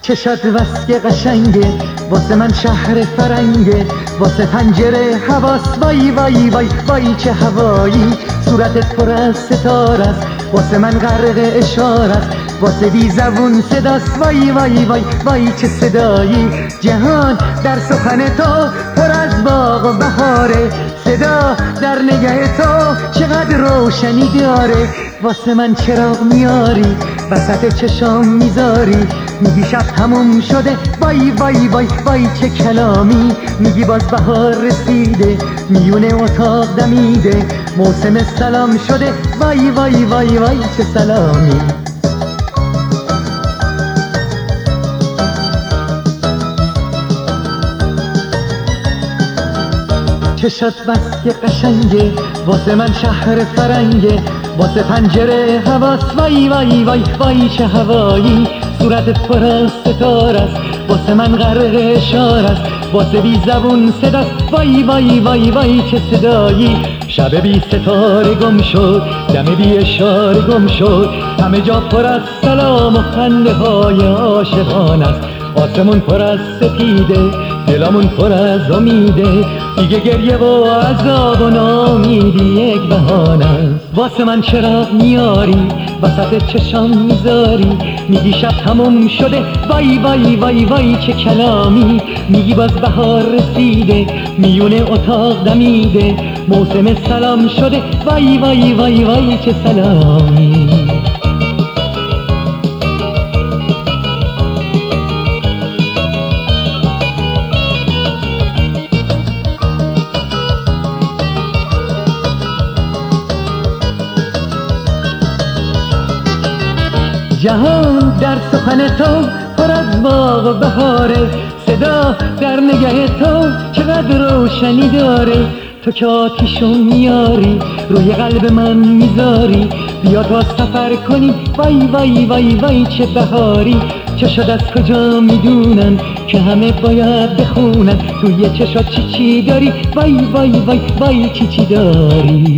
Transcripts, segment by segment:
چشات وسک قشنگه واسه من شهر فرنگه، واسه پنجره حواس وای وای وای وای چه هوایی، صورتت پر از ستاره است واسه من غرق اشاره است، واسه بی زبون صداست وای وای وای وای چه صدایی، جهان در سخن تو پر از باغ و بهاره، صدا در نگه تو چقدر روشنی داره، واسه من چراغ میاری وسط چشام میذاری، میگی شب تموم شده وای وای وای وای چه کلامی، میگی باز بهار رسیده میونه اتاق دمیده، موسم سلام شده وای وای وای وای چه سلامی. چشات بسک قشنگه واسه من شهر فرنگه، واسه پنجره حواس وای وای وای وای چه هوایی، صورتت پر از ستاره است واسه من غرق اشاره است، واسه بی زبون صداست وای وای وای وای چه صدایی، شب بی ستاره گم شد دم بی اشاره گم شد، همه جا پر از سلام و خنده های عاشقان است، آسمون پر از سپیده دلمون پر از امیده، دیگه گریه و عذاب و ناامیدی یک بهانه است، واسه من چراغ میاری وسط چشام میذاری، میگی شب تموم شده وای وای وای وای چه کلامی، میگی باز بهار رسیده میونه اتاق دمیده، موسم سلام شده وای وای وای وای چه سلامی. جهان در سخن تو پر از باغ و بهاره، صدا در نگه تو چقدر روشنی داره، تو که آتیشو میاری روی قلب من میذاری، بیا تا سفر کنی وای وای وای وای چه بهاری، چشات از کجا میدونن که همه باید بخونن، توی چشات چی چی داری وای وای وای وای چی چی داری.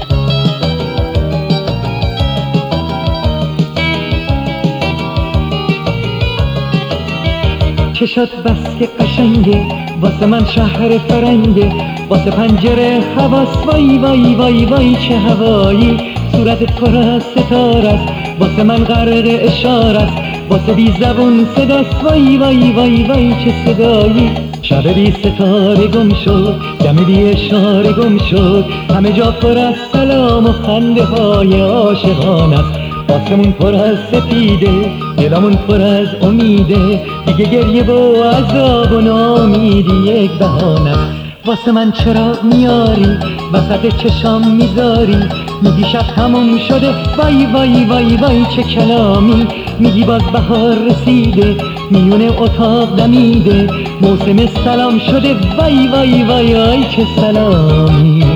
چشات بسک قشنگه واسه من شهر فرنگه، واسه پنجره حواس وای وای وای وای چه هوایی، صورتت پر از ستاره است واسه من غرق اشاره است، واسه بی زبون صداست وای وای وای وای چه صدایی، شب بی ستاره گم شد دم بی اشاره گم شد، همه جا پر از سلام و خنده های عاشقان است، آسمون پر از سپیده دلمون پر از امیده، دیگه گریه و عذاب و ناامیدی یک بهانه است، واسه من چراغ میاری وسط چشام میذاری، میگی شب تموم شده وای وای وای وای چه کلامی، میگی باز بهار رسیده میونه اتاق دمیده، موسم سلام شده وای وای وای وای چه سلامی.